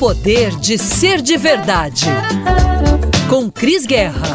poder de ser de verdade. Com Cris Guerra.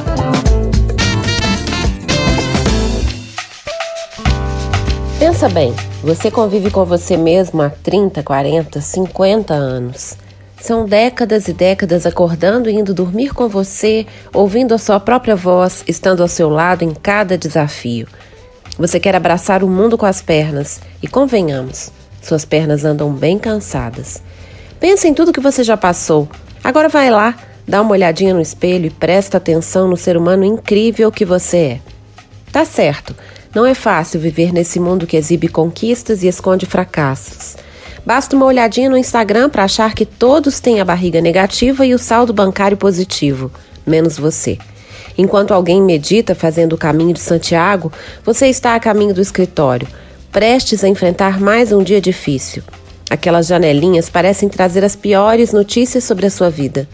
Pensa bem, você convive com você mesmo há 30, 40, 50 anos. São décadas e décadas acordando e indo dormir com você, ouvindo a sua própria voz, estando ao seu lado em cada desafio. Você quer abraçar o mundo com as pernas e, convenhamos, suas pernas andam bem cansadas. Pensa em tudo que você já passou. Agora vai lá, dá uma olhadinha no espelho e presta atenção no ser humano incrível que você é. Tá certo, não é fácil viver nesse mundo que exibe conquistas e esconde fracassos. Basta uma olhadinha no Instagram para achar que todos têm a barriga negativa e o saldo bancário positivo, menos você. Enquanto alguém medita fazendo o caminho de Santiago, você está a caminho do escritório, prestes a enfrentar mais um dia difícil. Aquelas janelinhas parecem trazer as piores notícias sobre a sua vida.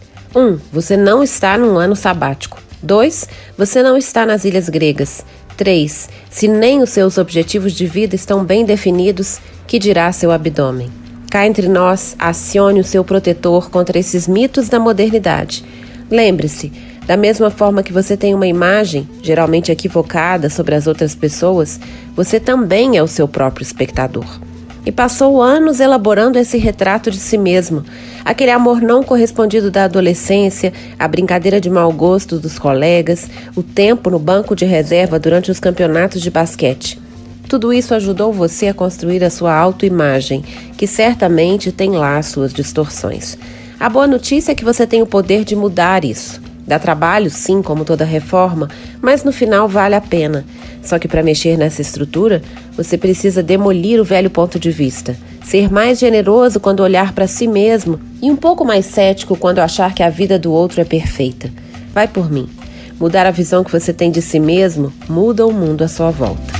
1. Você não está num ano sabático. 2. Você não está nas ilhas gregas. 3. Se nem os seus objetivos de vida estão bem definidos, que dirá seu abdômen? Cá entre nós, acione o seu protetor contra esses mitos da modernidade. Lembre-se, da mesma forma que você tem uma imagem, geralmente equivocada, sobre as outras pessoas, você também é o seu próprio espectador. E passou anos elaborando esse retrato de si mesmo. Aquele amor não correspondido da adolescência, a brincadeira de mau gosto dos colegas, o tempo no banco de reserva durante os campeonatos de basquete. Tudo isso ajudou você a construir a sua autoimagem, que certamente tem lá as suas distorções. A boa notícia é que você tem o poder de mudar isso. Dá trabalho, sim, como toda reforma, mas no final vale a pena. Só que para mexer nessa estrutura, você precisa demolir o velho ponto de vista, ser mais generoso quando olhar para si mesmo e um pouco mais cético quando achar que a vida do outro é perfeita. Vai por mim. Mudar a visão que você tem de si mesmo muda o mundo à sua volta.